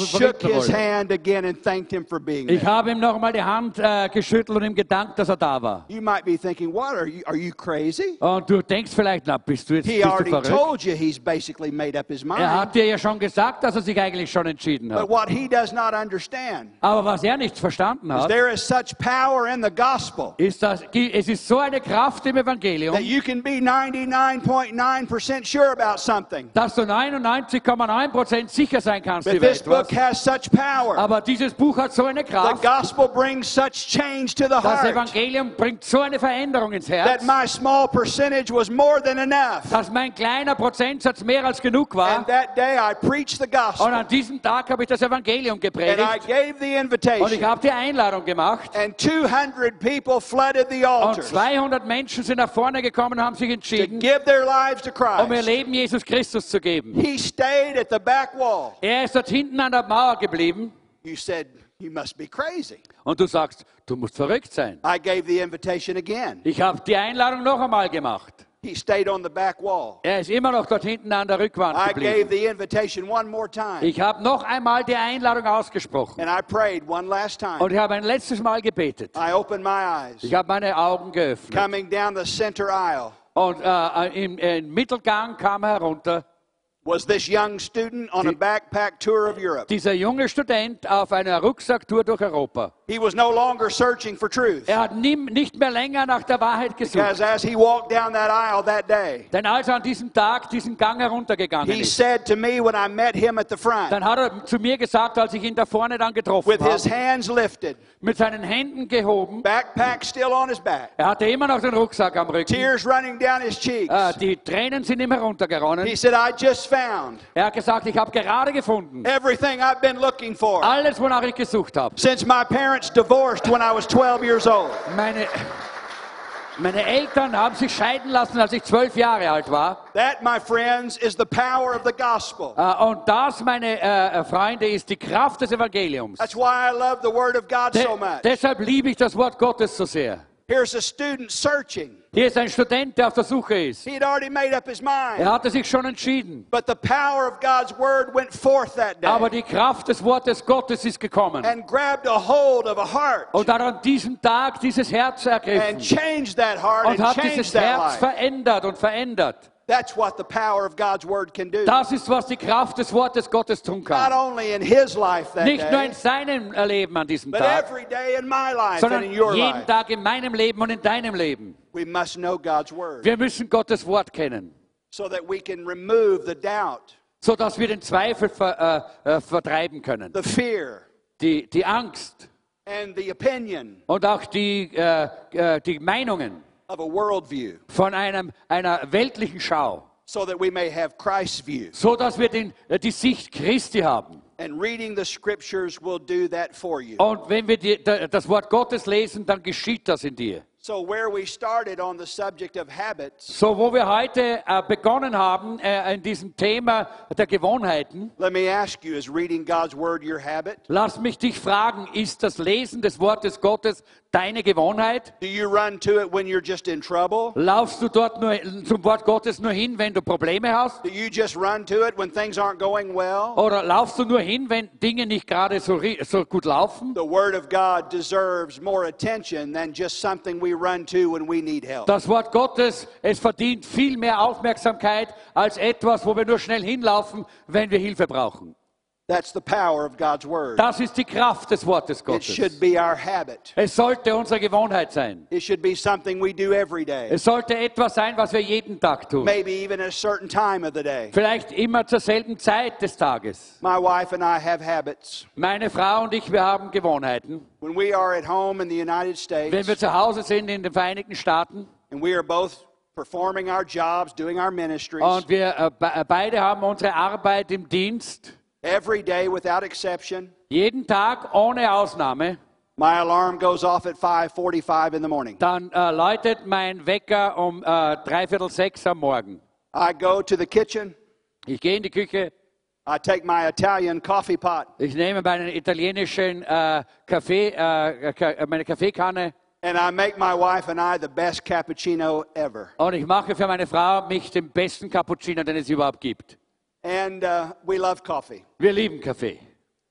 shook vermitteln his wollte. hand again and thanked him for being Ich there. habe ihm nochmal die Hand äh, geschüttelt und ihm gedankt, dass er da war. You might be thinking, what, are you, are you crazy? Und du denkst vielleicht, na, bist du jetzt He bist du already verrückt? told you he's basically made up his Er mind. hat dir ja schon gesagt, dass er sich eigentlich schon entschieden But hat. what he does not understand Aber was er nicht verstanden is hat, there is such power in the gospel ist, dass es ist so eine Kraft im Evangelium, that you can be ninety-nine point nine percent sure about something. dass du neunundneunzig Komma neun Prozent sicher sein kannst But über this book etwas. has such power. Aber dieses Buch hat so eine The Kraft. gospel brings such change to the Das heart Evangelium bringt so eine Veränderung ins that Herz, my small percentage was more than enough. dass mein kleiner Prozentsatz mehr als genug war. And that day I preached the Und gospel. an diesem Tag habe ich das Evangelium And I gepredigt gave the und ich invitation. habe die Einladung gemacht. And two hundred people flooded the Und altars zweihundert Menschen sind nach vorne gekommen und haben sich to entschieden, give their lives to um ihr Christ. Leben Jesus Christus zu geben. He stayed at the back wall. Er ist dort hinten an der Mauer geblieben You said, you must be crazy. und du sagst, du musst verrückt sein. I gave the invitation again. Ich habe die Einladung noch einmal gemacht. He stayed on the back wall. Er ist immer noch dort hinten an der Rückwand I gave geblieben. the invitation one more time. Ich habe noch einmal die Einladung ausgesprochen And I prayed one last time. und ich habe ein letztes Mal gebetet. I opened my eyes. Ich habe meine Augen geöffnet Coming down the center aisle und äh, im, im Mittelgang kam herunter was this young student on a backpack tour of Europe. dieser junge Student auf einer Rucksacktour durch Europa. He was no longer searching for truth. Er hat nie, nicht mehr länger nach der Wahrheit Because gesucht. as he walked down that aisle that day, Denn als er an diesem Tag diesen Gang heruntergegangen he ist, said to me when I met him at the front, dann hat er zu mir gesagt, als ich ihn da vorne dann getroffen with his habe, hands lifted, mit seinen Händen gehoben, backpack still on his back, er hatte immer noch den Rucksack am Rücken, tears running down his cheeks, äh, die Tränen sind ihm heruntergeronnen. he said, I just found Er hat gesagt, ich habe gerade gefunden, everything I've been looking for alles, wonach ich gesucht habe. since my parents divorced when I was twelve years old. Meine, meine Eltern haben sich scheiden lassen, als ich zwölf Jahre alt war. That, my friends, is the power of the gospel. Äh, und das, meine äh, Freunde, ist die Kraft des Evangeliums. That's why I love the Word of God De so much. deshalb liebe ich das Wort Gottes so sehr. Here's a student searching. Hier ist ein Student, der auf der Suche ist. He had already made up his mind. Er hatte sich schon entschieden. But the power of God's Word went forth that day Aber die Kraft des Wortes Gottes ist gekommen. and grabbed a hold of a heart Und hat an diesem Tag dieses Herz and ergriffen. changed that heart Und and hat changed dieses that Herz life. verändert und verändert. That's what the power of God's Word can do. Das ist, was die Kraft des Wortes Gottes tun Not kann. only in his life that Nicht nur day, in seinem Leben an diesem but Tag, every day in my life and sondern in your jeden life. Tag in meinem Leben und in deinem Leben. We must know God's Word Wir müssen Gottes Wort kennen, so that we can remove the doubt, sodass wir den Zweifel ver, äh, äh, vertreiben können. the fear, Die, die Angst and the opinion und auch die, äh, äh, die Meinungen of a worldview, von einem, einer weltlichen Schau, so that we may have Christ's view. sodass wir den, äh, die Sicht Christi haben. And reading the scriptures will do that for you. Und wenn wir die, das Wort Gottes lesen, dann geschieht das in dir. So where we started on the subject of habits, So, wo wir heute äh, begonnen haben, äh, in diesem Thema der Gewohnheiten, let me ask you, is reading God's Word your habit? lass mich dich fragen, ist das Lesen des Wortes Gottes deine Gewohnheit? Do you run to it when you're just in trouble? Laufst du dort nur zum Wort Gottes nur hin, wenn du Probleme hast? Do you just run to it when things aren't going well? Oder laufst du nur hin, wenn Dinge nicht gerade so, ri- so gut laufen? The Word of God deserves more attention than just something we run to when we need help. Das Wort Gottes, es verdient viel mehr Aufmerksamkeit als etwas, wo wir nur schnell hinlaufen, wenn wir Hilfe brauchen. That's the power of God's Word. Das ist die Kraft des Wortes It Gottes. should be our habit. Es sollte unsere Gewohnheit sein. It should be something we do every day, Es sollte etwas sein, was wir jeden Tag tun. maybe even at a certain time of the day. Vielleicht immer zur selben Zeit des Tages. My wife and I have habits. Meine Frau und ich, wir haben Gewohnheiten. When we are at home in the United Wenn wir States zu Hause sind in den Vereinigten Staaten and we are both performing our jobs, doing our ministries, und wir äh, be- äh, beide haben unsere Arbeit im Dienst, every day without exception, jeden Tag ohne Ausnahme, my alarm goes off at five forty-five in the morning. dann äh, läutet mein Wecker um äh, dreiviertel sechs am Morgen. I go to the kitchen, Ich gehe in die Küche, I take my Italian coffee pot, ich nehme meinen italienischen äh, Kaffee, äh, Ka- äh, meine Kaffeekanne and I make my wife and I the best cappuccino ever. und ich mache für meine Frau mich den besten Cappuccino, den es überhaupt gibt. And uh, we love coffee. Wir lieben Kaffee.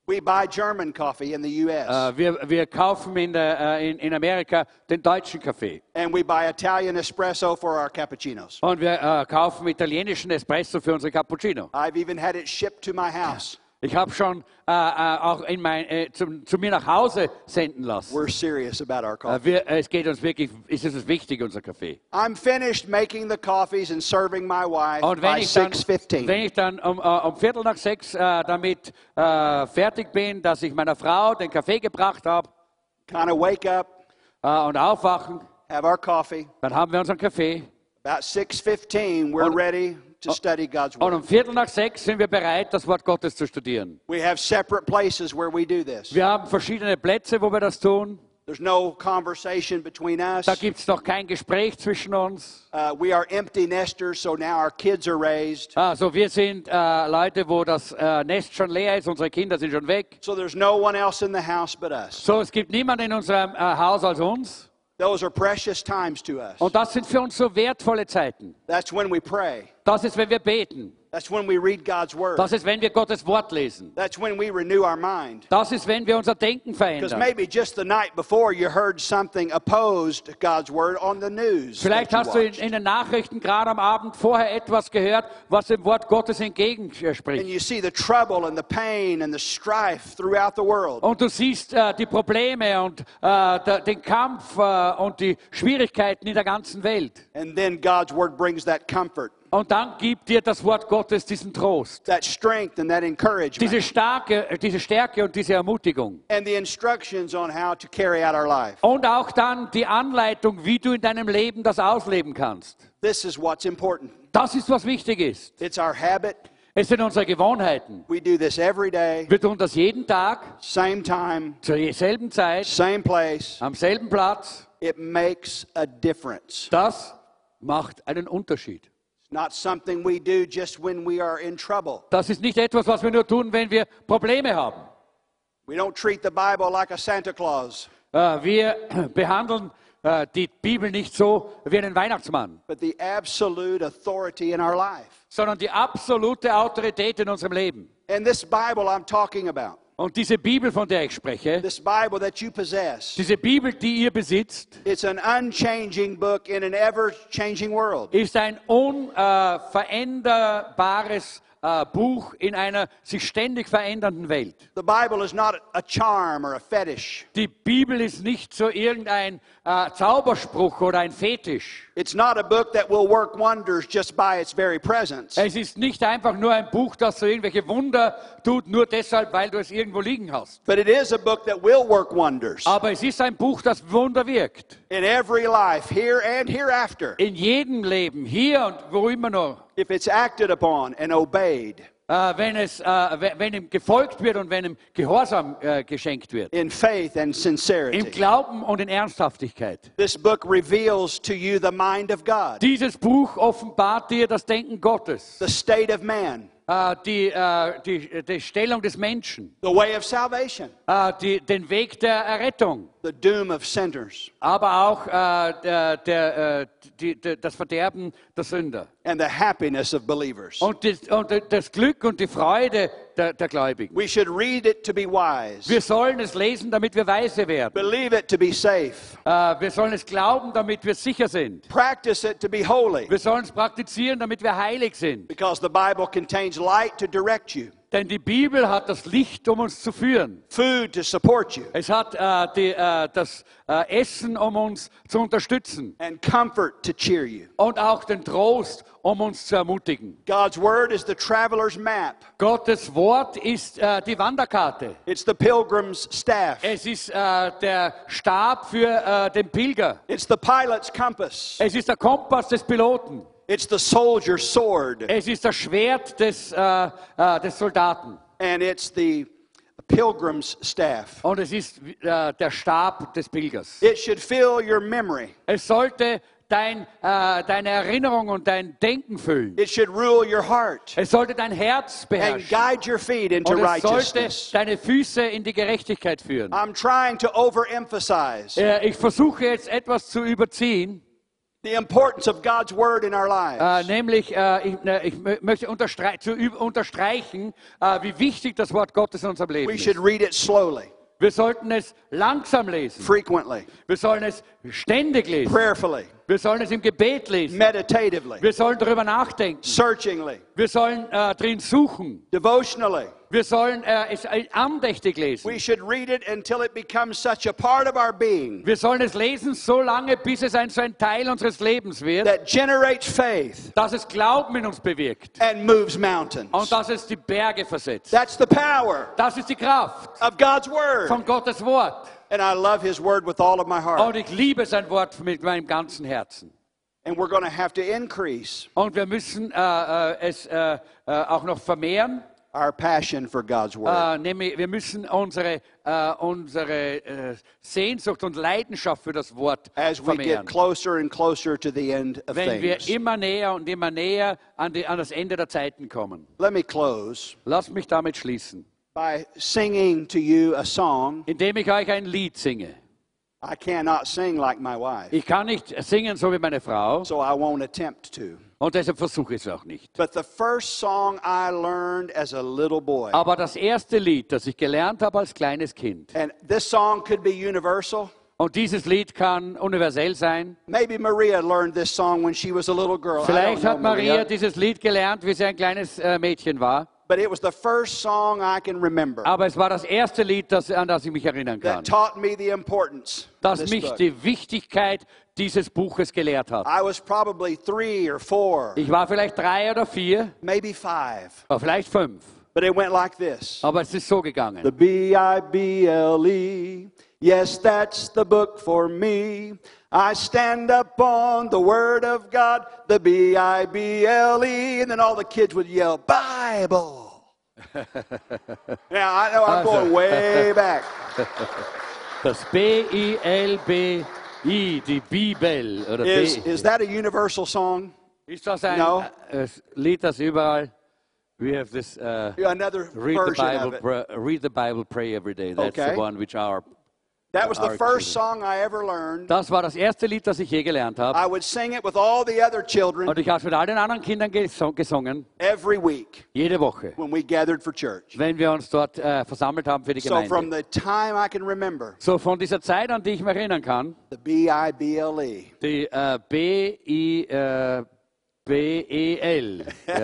We buy German coffee in the U S. Äh, wir, wir kaufen in, der, äh, in, in Amerika den deutschen Kaffee. And we buy Italian espresso for our cappuccinos. Und wir äh, kaufen italienischen Espresso für unsere Cappuccino. I've even had it shipped to my house. Ich habe schon äh, äh, auch in mein, äh, zu, zu mir nach Hause senden lassen. We're serious about our Äh, coffee. wir, es geht uns wirklich, es ist uns wichtig, unser Kaffee. I'm finished making the coffees and serving my wife Und wenn by ich dann, six fifteen. wenn ich dann um, uh, um Viertel nach sechs äh, damit äh, fertig bin, dass ich meiner Frau den Kaffee gebracht habe Kind of wake up, äh, und aufwachen, have our coffee. dann haben wir unseren Kaffee. About six fifteen, we're Und- ready to study God's Und Word. um Viertel nach sechs sind wir bereit, das Wort Gottes zu studieren. We have separate places where we do this. Wir haben verschiedene Plätze, wo wir das tun. There's no conversation between us. Da gibt es noch kein Gespräch zwischen uns. Uh, we are empty nesters, so now our kids are raised. Also wir sind äh, Leute, wo das äh, Nest schon leer ist, unsere Kinder sind schon weg. So there's no one else in the house but us. So, es gibt niemanden in unserem äh, Haus als uns. Those are precious times to us. Und das sind für uns so wertvolle Zeiten. That's when we pray. Das ist, wenn wir beten. That's when we read God's Word. Das ist, wenn wir Gottes Wort lesen. That's when we renew our mind. Das ist, wenn wir unser Denken Because verändern. maybe just the night before you heard something opposed God's Word on the news. Vielleicht that you hast du in, watched. in den Nachrichten gerade am Abend vorher etwas gehört, was dem Wort Gottes And entgegenspricht. you see the trouble and the pain and the strife throughout the world. Und du siehst äh, die Probleme und äh, der, den Kampf äh, und die Schwierigkeiten in der ganzen Welt. And then God's Word brings that comfort, Und dann gibt dir das Wort Gottes diesen Trost, that strength and that encouragement, diese, starke, äh, diese Stärke und diese Ermutigung. and the instructions on how to carry out our life. Und auch dann die Anleitung, wie du in deinem Leben das ausleben kannst. This is what's important. Das ist, was wichtig ist. It's our habit. Es sind unsere Gewohnheiten. We do this every day, Wir tun das jeden Tag, same time, zur selben Zeit, same place. am selben Platz. It makes a difference. Das macht einen Unterschied. It's not something we do just when we are in trouble. Das ist nicht etwas, was wir nur tun, wenn wir Probleme haben. We don't treat the Bible like a Santa Claus, Äh, Wir behandeln äh, die Bibel nicht so wie einen Weihnachtsmann, but the absolute authority in our life. sondern die absolute Autorität in unserem Leben. And this Bible I'm talking about, Und diese Bibel, von der ich spreche, this Bible that you possess, diese Bibel, die ihr besitzt, it's an unchanging book in an ever-changing world. ist ein unveränderbares äh, Buch in einer sich ständig verändernden Welt. The Bible is not a charm or a fetish. Die Bibel ist nicht so irgendein äh, Zauberspruch oder ein Fetisch. It's not a book that will work wonders just by its very presence. Es ist nicht einfach nur ein Buch, das so irgendwelche Wunder tut, nur deshalb, weil du es irgendwo liegen hast. But it is a book that will work wonders Aber es ist ein Buch, das Wunder wirkt. in every life, here and hereafter, In jedem Leben, hier und wo immer noch. if it's acted upon and obeyed Äh, wenn, es, äh, we- wenn ihm gefolgt wird und wenn ihm Gehorsam äh, geschenkt wird. in faith and Im sincerity. Glauben und in Ernsthaftigkeit. This book reveals to you the mind of God, Dieses Buch offenbart dir das Denken Gottes, the state of man, äh, die, äh, die, die Stellung des Menschen, the way of salvation, äh, die, den Weg der Errettung, the doom of sinners, aber auch äh, der, der, äh, die, der, das Verderben der Sünder. and the happiness of believers. Und das, und das Glück und die Freude der, der Gläubigen. We should read it to be wise, Wir sollen es lesen, damit wir weise werden. believe it to be safe, Äh, wir sollen es glauben, damit wir sicher sind. practice it to be holy, Wir sollen es praktizieren, damit wir heilig sind. because the Bible contains light to direct you, Denn die Bibel hat das Licht, um uns zu führen. food to support you, Es hat äh, die, äh, das äh, Essen, um uns zu unterstützen. and comfort to cheer you. Und auch den Trost, um uns zu ermutigen. God's Word is the traveler's map. Gottes Wort ist äh, die Wanderkarte. It's the pilgrim's staff. Es ist äh, der Stab für äh, den Pilger. It's the pilot's compass. Es ist der Kompass des Piloten. It's the soldier's sword. Es ist das Schwert des, äh, äh, des Soldaten. And it's the pilgrim's staff. Und es ist äh, der Stab des Pilgers. It should fill your memory. Es sollte dein, äh, deine Erinnerung und dein Denken füllen. It should rule your heart Es sollte dein Herz and beherrschen. guide your feet into Und es sollte righteousness. deine Füße in die Gerechtigkeit führen. I'm trying to overemphasize Äh, Ich versuche jetzt etwas zu überziehen. The importance of God's word in our lives. Äh, nämlich, äh, ich, äh, ich mö- möchte unterstrei zu üb- unterstreichen, äh, wie wichtig das Wort Gottes in unserem Leben We ist. should read it slowly, Wir sollten es langsam lesen. frequently, Wir sollen es ständig lesen. prayerfully, Wir sollen es im Gebet lesen. meditatively, Wir sollen darüber nachdenken. searchingly, Wir sollen äh, drin suchen. devotionally. Wir sollen äh, es andächtig lesen. We should read it until it becomes such a part of our being Wir sollen es lesen so lange, bis es ein, so ein Teil unseres Lebens wird, that generates faith dass es Glauben in uns bewirkt and moves und mountains. dass es die Berge versetzt. That's the power Das ist die Kraft of God's word. von Gottes Wort. And I love his word with all of my heart. Und ich liebe sein Wort mit meinem ganzen Herzen. And we're going to have to increase Und wir müssen äh, äh, es äh, äh, auch noch vermehren. our passion for God's word. Äh, nämlich, wir müssen unsere, äh, unsere äh, Sehnsucht und Leidenschaft für das Wort As we vermehren. get closer and closer to the end of Wenn wir things. immer näher und immer näher an, die, an das Ende der Zeiten kommen. Let me close Lasst mich damit schließen, by singing to you a song. indem ich euch ein Lied singe. I cannot sing like my wife, Ich kann nicht singen so wie meine Frau so I won't attempt to. und deshalb versuche ich es auch nicht. But the first song I learned as a little boy, Aber das erste Lied, das ich gelernt habe als kleines Kind, and this song could be universal. und dieses Lied kann universell sein. Maybe Maria learned this song when she was a little girl. I Vielleicht don't know, hat Maria Maria. dieses Lied gelernt, wie sie ein kleines äh, Mädchen war. But it was the first song I can remember Aber es war das erste Lied, das, an das ich mich erinnern kann, that taught me the importance of das this mich book. die Wichtigkeit dieses Buches gelehrt hat. I was probably three or four, Ich war vielleicht drei oder vier, maybe five, oder vielleicht fünf. but it went like this. Aber es ist so gegangen. The B I B L E, yes, that's the book for me. I stand up on the Word of God, the B I B L E, and then all the kids would yell, Bible. Yeah, I know I'm going way back. Das B I L B I, die Bibel. Oder Is, B. is that a universal song? Ist das ein No. äh, Lied, das überall? We have this. Uh, Yeah, another read the version Bible. of it. Pray, read the Bible. Pray every day. That's Okay. the one which our. That was the our first children. song I ever learned. Das war das erste Lied, das ich je gelernt habe. I would sing it with all the other children Und ich habe es mit all den anderen Kindern geso- gesungen, every week jede Woche, when we gathered for church. wenn wir uns dort äh, versammelt haben für die So from Gemeinde. the time I can remember, So von dieser Zeit, an die ich mich erinnern kann, the B I B L E die äh, B I äh, B E L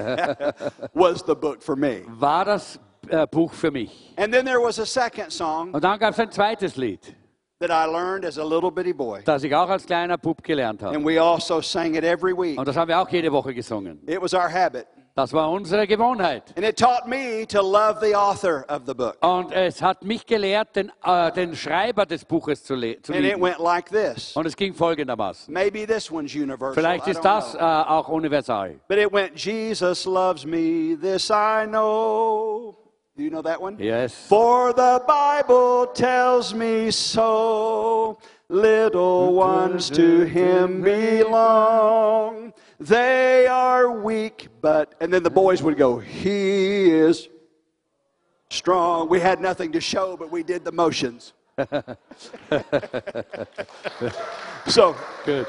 was the book for me. war das äh, Buch für mich. And then there was a second song Und dann gab es ein zweites Lied, that I learned as a little bitty boy. das ich auch als kleiner Bub gelernt habe. And we also sang it every week. Und das haben wir auch jede Woche gesungen. It was our habit. Das war unsere Gewohnheit. And it taught me to love the author of the book. Und es hat mich gelehrt, den, äh, den Schreiber des Buches zu, le zu And it lieben. went like this. Und es ging folgendermaßen. Maybe this one's universal. Vielleicht I ist don't das know. äh, auch universal. But it went, Jesus loves me, this I know. Do you know that one? Yes. For the Bible tells me so. Little ones to him belong. They are weak, but, and then the boys would go, he is strong. We had nothing to show, but we did the motions. So, Gut.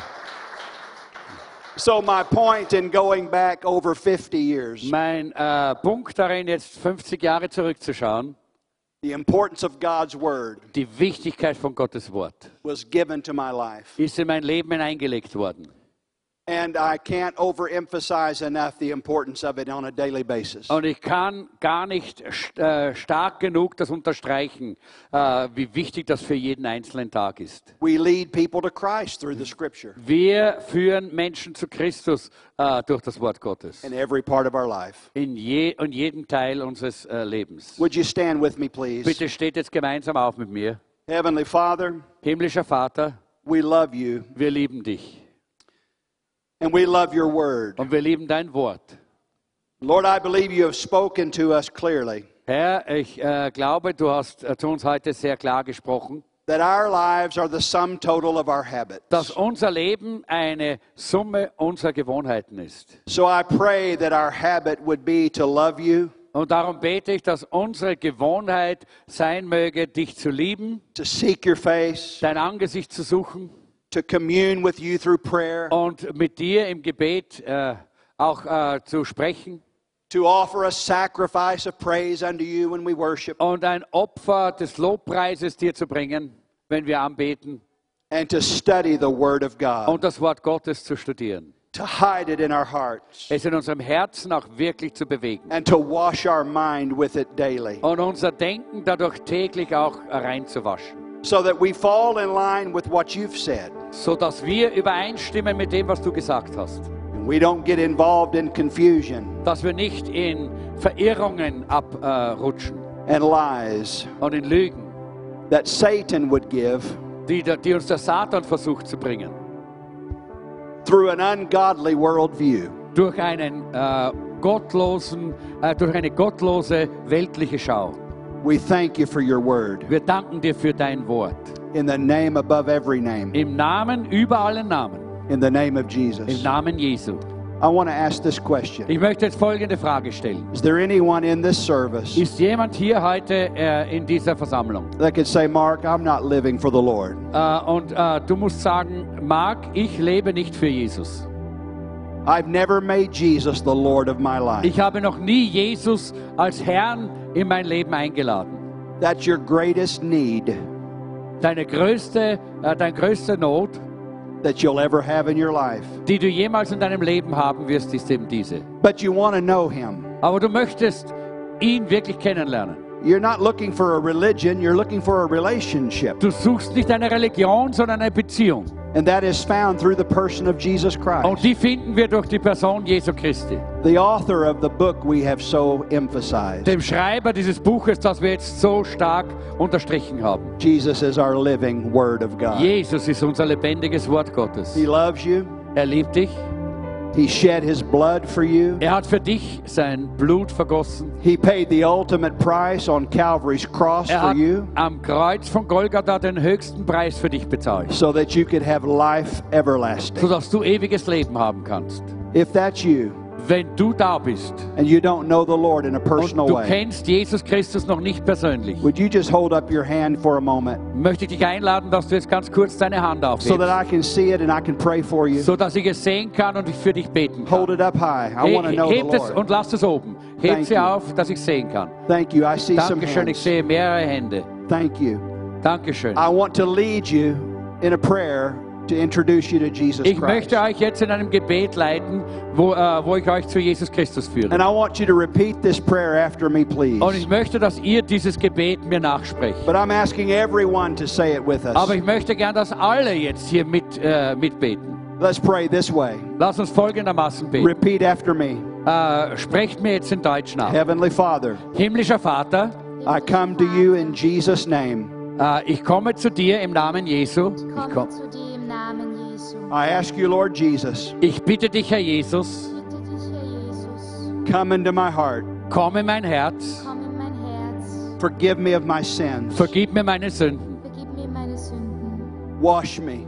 so my point in going back over fifty years, Mein äh, Punkt darin, jetzt fünfzig Jahre zurückzuschauen, the importance of God's word die Wichtigkeit von Gottes Wort, was given to my life. ist in mein Leben hineingelegt worden. And I can't overemphasize enough the importance of it on a daily basis. Und ich kann gar nicht st äh, stark genug das unterstreichen, äh, wie wichtig das für jeden einzelnen Tag ist. We lead people to Christ through the scripture Wir führen Menschen zu Christus äh, durch das Wort Gottes. in every part of our life. In, je in jedem Teil unseres äh, Lebens. Would you stand with me, please? Bitte steht jetzt gemeinsam auf mit mir. Heavenly Father, Himmlischer Vater, we love you wir lieben dich. and we love your word. Und wir lieben dein Wort. Lord, I believe you have spoken to us clearly Herr, ich äh, glaube, du hast äh, zu uns heute sehr klar gesprochen, that our lives are the sum total of our habits. dass unser Leben eine Summe unserer Gewohnheiten ist. So I pray that our habit would be to love you, Und darum bete ich, dass unsere Gewohnheit sein möge, dich zu lieben, to seek your face, dein Angesicht zu suchen, to commune with you through prayer, und mit dir im Gebet äh, auch äh, zu sprechen to offer a sacrifice of praise unto you when we worship, und ein Opfer des Lobpreises dir zu bringen, wenn wir anbeten, and to study the Word of God, und das Wort Gottes zu studieren. to hide it in our hearts, Es in unserem Herzen auch wirklich zu bewegen and to wash our mind with it daily, und unser Denken dadurch täglich auch reinzuwaschen, so that we fall in line with what you've said, sodass wir übereinstimmen mit dem, was du gesagt hast. and we don't get involved in confusion Dass wir nicht in Verirrungen abrutschen and lies und in Lügen, that Satan would give die, die uns der Satan versucht zu bringen, through an ungodly worldview. durch einen äh, gottlosen, äh, durch eine gottlose weltliche Schau. We thank you for your word. Wir danken dir für dein Wort. In the name above every name. Im Namen über allen Namen. In the name of Im Jesus. Namen Jesu. I want to ask this question. Ich möchte jetzt folgende Frage stellen. Is there anyone in this service Ist jemand hier heute äh, in dieser Versammlung? that could say, Mark, I'm not living for the Lord? Äh, und äh, du musst sagen, Mark, ich lebe nicht für Jesus. I've never made Jesus the Lord of my life. Ich habe noch nie Jesus als Herrn in mein Leben eingeladen. That's your greatest need Deine größte, äh, deine größte Not, that you'll ever have in your life. die du jemals in deinem Leben haben wirst, ist eben diese. But you want to know him. Aber du möchtest ihn wirklich kennenlernen. You're not looking for a religion, you're looking for a relationship. Du suchst nicht eine Religion, sondern eine Beziehung. And that is found through the person of Jesus Und Christ. die finden wir durch die Person Jesu Christi. The author of the book we have so emphasized. Dem Schreiber dieses Buches, das wir jetzt so stark unterstrichen haben. Jesus is our living Word of God. Jesus ist unser lebendiges Wort Gottes. He loves you. Er liebt dich. He shed his blood for you. Er hat für dich sein Blut vergossen. He paid the ultimate price on Calvary's cross Er for hat you am Kreuz von Golgatha den höchsten Preis für dich bezahlt, so that you could have life everlasting. sodass du ewiges Leben haben kannst. If that's you Wenn du da bist and you don't know the Lord in a und personal du way, kennst Jesus Christus noch nicht persönlich, would you just hold up your hand for a moment möchte ich dich einladen, dass du jetzt ganz kurz deine Hand so that aufhebst, I can see it and I can pray for you? so dass ich es sehen kann und ich für dich beten Hold kann. it up high. I want to He- know the Hebt es Lord. und lass es oben. Heb Thank sie you. auf, dass ich sehen kann. Thank you. I see some Dankeschön, ich hands. sehe mehrere Hände. Thank you. Dankeschön. I want to lead you in a prayer to introduce you to Jesus Ich Christ. möchte euch jetzt in einem Gebet leiten, wo, äh, wo ich euch zu Jesus Christus führe. And I want you to repeat this prayer after me, please. Und ich möchte, dass ihr dieses Gebet mir nachsprecht. But I'm asking everyone to say it with us. Aber ich möchte gern, dass alle jetzt hier mit, äh, mitbeten. Let's pray this way. Lass uns folgendermaßen beten. Repeat after me. Äh, sprecht mir jetzt in Deutsch nach. Heavenly Father, Himmlischer Vater, I come to you in Jesus' name. äh, ich komme zu dir im Namen Jesu. Ich Ich, komme komm, zu dir im Namen Jesu. I ask you, Lord Jesus, ich bitte dich, Herr Jesus, Bitte dich, Herr Jesus, come into my heart. komm in mein Herz, komm in mein Herz. Forgive me of my sins. vergib mir meine Sünden, Vergib mir meine Sünden. Wash me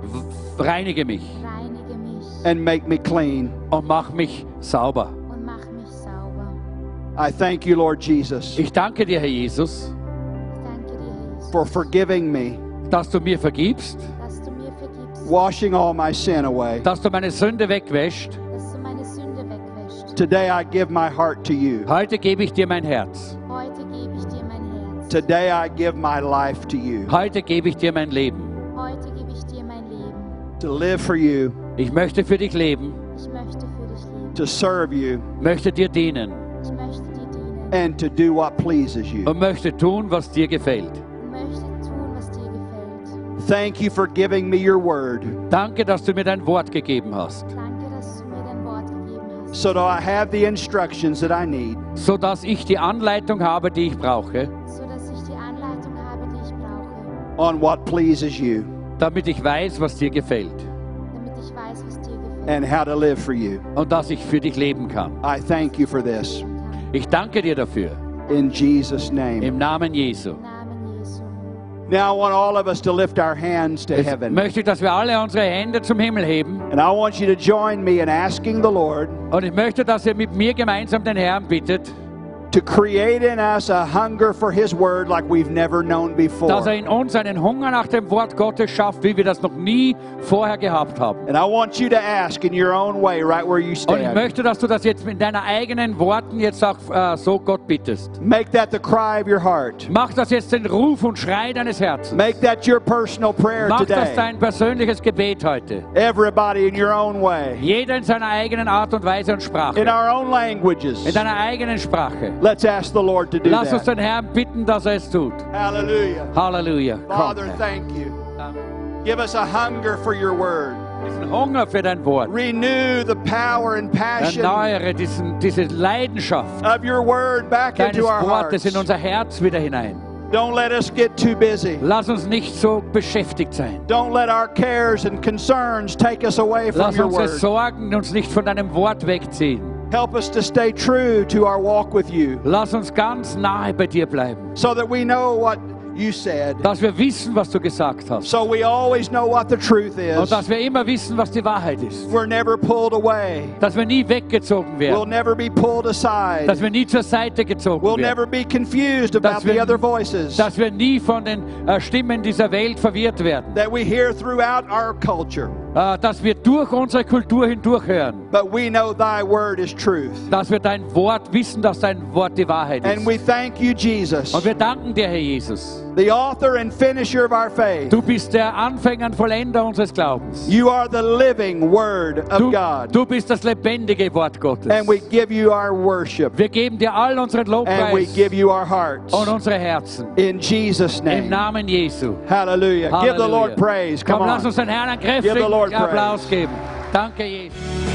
w- reinige mich Reinige mich and make me clean. und mach mich sauber. und mach mich sauber. I thank you, Lord Jesus, Ich danke dir, Herr Jesus, Ich danke dir, Herr Jesus, for forgiving me, dass du mir vergibst, dass du mir vergibst, washing all my sin away. dass du meine Sünde wegwäscht. dass du meine Sünde wegwäschst. Today I give my heart to you. Heute gebe ich dir mein Herz. Heute gebe ich dir mein Herz. Today I give my life to you. Heute gebe ich dir mein Leben. Heute gebe ich dir mein Leben. To live for you, Ich möchte für dich leben, Ich möchte für dich leben. to serve you, möchte dir dienen Ich möchte dir dienen. and to do what pleases you. und möchte tun, was dir gefällt. Ich möchte tun, was dir gefällt. Thank you for giving me your word Danke, dass du mir dein Wort gegeben hast, Danke, dass du mir dein Wort gegeben hast. so that I have the instructions that I need sodass ich die Anleitung habe, die ich brauche, so dass ich die Anleitung habe, die ich brauche, on what pleases you damit ich weiß, was dir gefällt damit ich weiß, was dir gefällt. and how to live for you. und dass ich für dich leben kann. I thank you for this. Ich danke dir dafür, In Jesus' name. im Namen Jesu. Im Namen Jesu. Now I want all of us to lift our hands to Jetzt heaven. möchte ich, dass wir alle unsere Hände zum Himmel heben And I want you to join me in asking the Lord und ich möchte, dass ihr mit mir gemeinsam den Herrn bittet, to create in us a hunger for His Word like we've never known dass before. er in uns einen Hunger nach dem Wort Gottes schafft, wie wir das noch nie vorher gehabt haben. And I want you to ask in your own way, right where you Und ich stand. möchte, dass du das jetzt in deinen eigenen Worten jetzt auch äh, so Gott bittest. Make that the cry of your heart. Mach das jetzt den Ruf und Schrei deines Herzens. Make that your personal prayer Mach das today. dein persönliches Gebet heute. Everybody in your own way, Jeder in seiner eigenen Art und Weise und Sprache. in our own languages. In deiner eigenen Sprache. Let's ask the Lord to do Lass uns that. den Herrn bitten, dass er es tut. Hallelujah. Halleluja. Komm, Father, Herr. thank you. Give us a hunger for your word. Diesen Hunger für dein Wort. Renew the power and passion Erneuere diesen, diese Leidenschaft of your word back deines into our Wortes hearts. in unser Herz wieder hinein. Don't let us get too busy. Lass uns nicht so beschäftigt sein. Don't let our cares and concerns take us away from Lass your unsere word. Sorgen uns nicht von deinem Wort wegziehen. Help us to stay true to our walk with you Lass uns ganz nahe bei dir bleiben, so that we know what you said. dass wir wissen, was du gesagt hast. So we always know what the truth Und is. dass wir immer wissen, was die Wahrheit ist. We're never pulled away. Dass wir nie weggezogen We'll werden. never be pulled Dass aside. wir nie zur Seite gezogen We'll werden. never be confused about Dass wir- the other voices Dass wir nie von den äh, Stimmen dieser Welt verwirrt werden. that we hear throughout our culture. Äh, dass wir durch unsere Kultur hindurch hören. But we know thy word is truth. Dass wir dein Wort wissen, dass dein Wort die Wahrheit And ist. we thank you, Jesus, Und wir danken dir, Herr Jesus. the author and finisher of our faith. Du bist der Anfänger und Vollender unseres Glaubens. You are the living word of Du, God. du bist das lebendige Wort Gottes. And we give you our worship. Wir geben dir all unseren And we Lobpreis give you our hearts. und unsere Herzen. In Jesus' Im name. Namen Jesu. Hallelujah. Give the Halleluja. Lord praise. Come Komm, lass on. uns den Herrn einen Give the Lord kräftigen Applaus geben. Danke, Jesus.